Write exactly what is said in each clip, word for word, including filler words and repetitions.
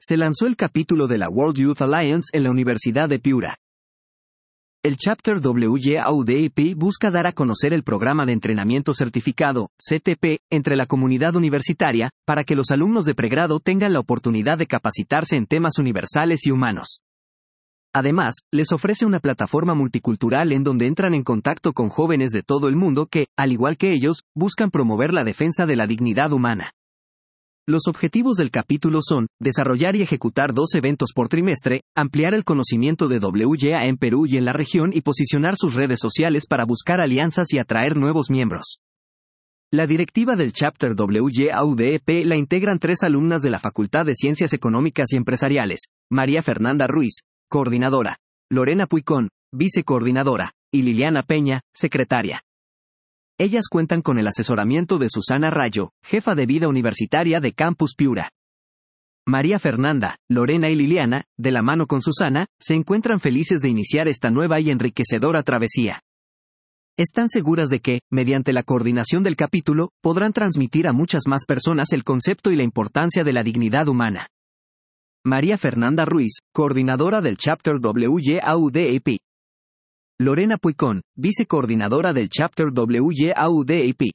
Se lanzó el capítulo de la World Youth Alliance en la Universidad de Piura. El Chapter W Y A U D E P busca dar a conocer el programa de entrenamiento certificado, C T P, entre la comunidad universitaria, para que los alumnos de pregrado tengan la oportunidad de capacitarse en temas universales y humanos. Además, les ofrece una plataforma multicultural en donde entran en contacto con jóvenes de todo el mundo que, al igual que ellos, buscan promover la defensa de la dignidad humana. Los objetivos del capítulo son, desarrollar y ejecutar dos eventos por trimestre, ampliar el conocimiento de W Y A en Perú y en la región y posicionar sus redes sociales para buscar alianzas y atraer nuevos miembros. La directiva del Chapter W Y A U D E P la integran tres alumnas de la Facultad de Ciencias Económicas y Empresariales, María Fernanda Ruiz, coordinadora, Lorena Puicón, vicecoordinadora, y Liliana Peña, secretaria. Ellas cuentan con el asesoramiento de Susana Rayo, jefa de vida universitaria de Campus Piura. María Fernanda, Lorena y Liliana, de la mano con Susana, se encuentran felices de iniciar esta nueva y enriquecedora travesía. Están seguras de que, mediante la coordinación del capítulo, podrán transmitir a muchas más personas el concepto y la importancia de la dignidad humana. María Fernanda Ruiz, coordinadora del Chapter W Y A U D E P. Lorena Puicón, vicecoordinadora del Chapter W Y A U D E P.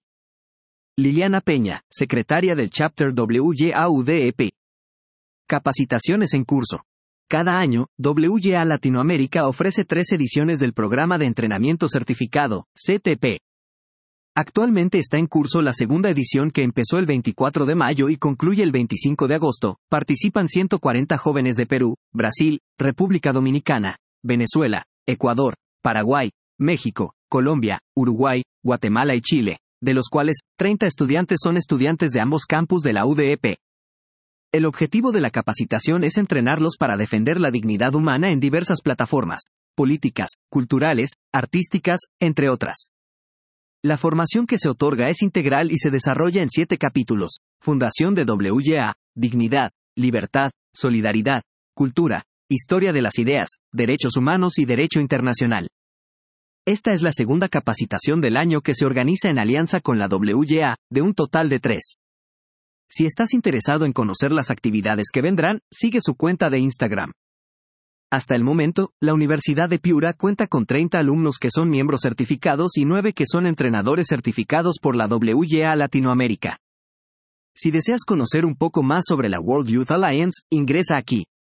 Liliana Peña, secretaria del Chapter W Y A U D E P. Capacitaciones en curso. Cada año, W Y A Latinoamérica ofrece tres ediciones del programa de entrenamiento certificado, C T P. Actualmente está en curso la segunda edición que empezó el veinticuatro de mayo y concluye el veinticinco de agosto. Participan ciento cuarenta jóvenes de Perú, Brasil, República Dominicana, Venezuela, Ecuador, Paraguay, México, Colombia, Uruguay, Guatemala y Chile, de los cuales, treinta estudiantes son estudiantes de ambos campus de la U D E P. El objetivo de la capacitación es entrenarlos para defender la dignidad humana en diversas plataformas, políticas, culturales, artísticas, entre otras. La formación que se otorga es integral y se desarrolla en siete capítulos: Fundación de W Y A, Dignidad, Libertad, Solidaridad, Cultura, Historia de las Ideas, Derechos Humanos y Derecho Internacional. Esta es la segunda capacitación del año que se organiza en alianza con la W Y A, de un total de tres. Si estás interesado en conocer las actividades que vendrán, sigue su cuenta de Instagram. Hasta el momento, la Universidad de Piura cuenta con treinta alumnos que son miembros certificados y nueve que son entrenadores certificados por la W Y A Latinoamérica. Si deseas conocer un poco más sobre la World Youth Alliance, ingresa aquí.